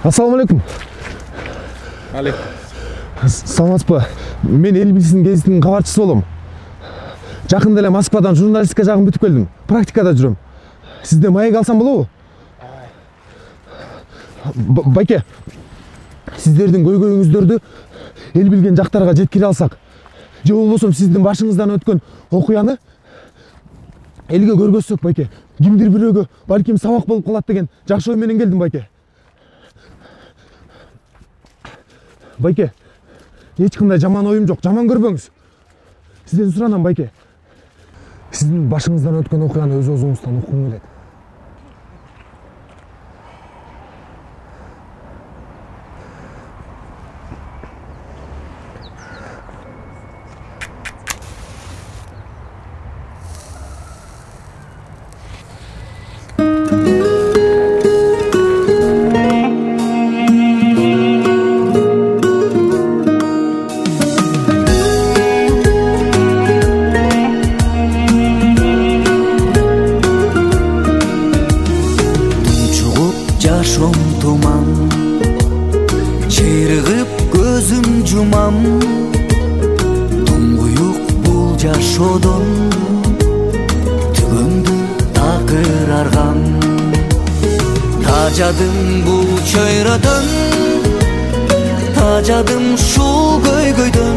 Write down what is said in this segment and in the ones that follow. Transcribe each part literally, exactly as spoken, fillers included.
Ассаламу алейкум. Алейкум. Саламатсызбы? Мен эл билсин гезитинин кабарчысы болом. Жакында эле Москвадан журналистика жагын бүтүп келдим. Практикада жүрөм. Сизде маек алсам болобу? Байке, сиздердин көйгөйүңүздөрдү эл билген жактарга жеткире алсак, же болбосо сиздин башыңыздан өткөн окуяны элге көргөзсөк, байке, кимдир бирөөгө балким сабак болуп калат деген жакшы ой менен келдим, байке. Байке, эч кандай жаман оюм жок, жаман көрбөңүз. Сизден суранам, байке. Сиздин башыңыздан өткөн окуяны өз өзүңүздөн уккум келет. Туңгуюк бул жашоодон түгөмдү такыр аргам. Тажадым бул чөйрөдөн, тажадым ушул көйгөйдөн.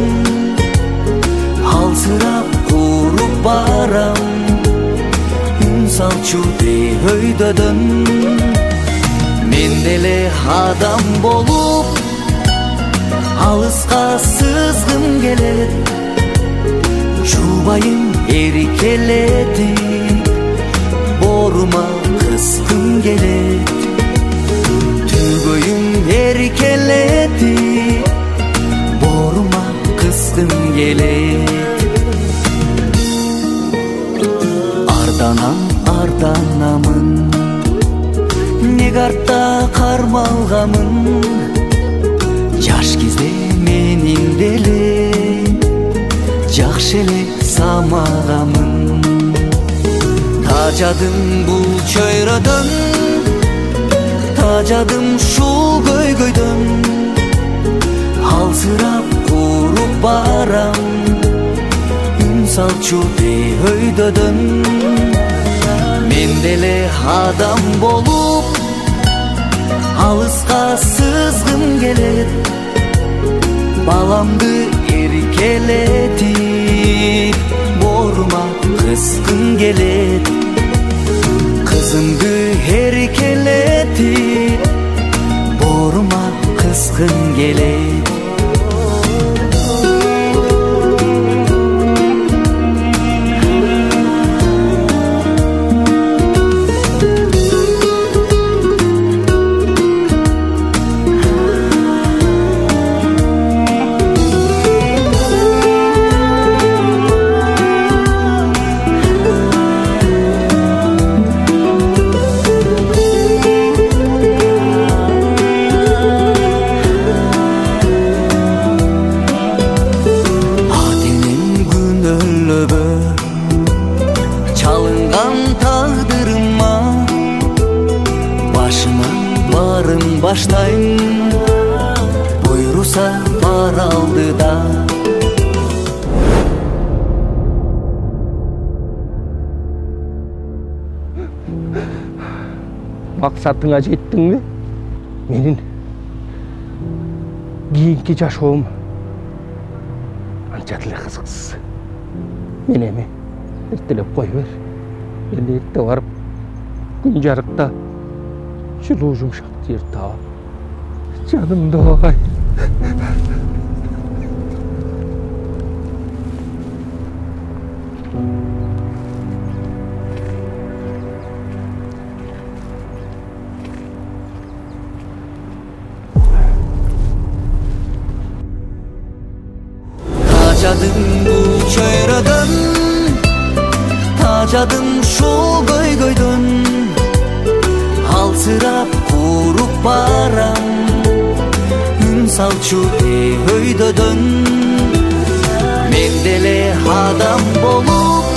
Алсырап куруп барам, үн салчу өйдөдөн. Мен деле адам болуп алыска сызгым келет, жубайым эркелети, борума кыскым келет. Түгөйүм эркелети, борума кыскым келет. Арданам, арданамын, неге артта кармалгамын. Жаш кезде менин деле жакшы эле самагамын. Тажадым бул чөйрөдөн, тажадым ушул көйгөйдөн. Алсырап куруп барам, үн салчу өйдөдөн. Мен деле адам болуп алыска сызгым келет, баламды эркелетип, борума кыскым келет. Кызымды эркелетип, борума кыскым келет. Баштайм, буйруса бар алдыда. Максатыңа жеттиңби? Менин кийинки жашоом анча деле кызыксыз. Мен эми эртелеп кой бер. Мен эрте барып, күн жарыкта жылуу жумшак жер таап, жанымда багай. Тажадым бул чөйрөдөн, тажадым ушул көйгөйдөн. Алсырап куруп барам, үн салчу өйдөдөн. Мен деле адам болуп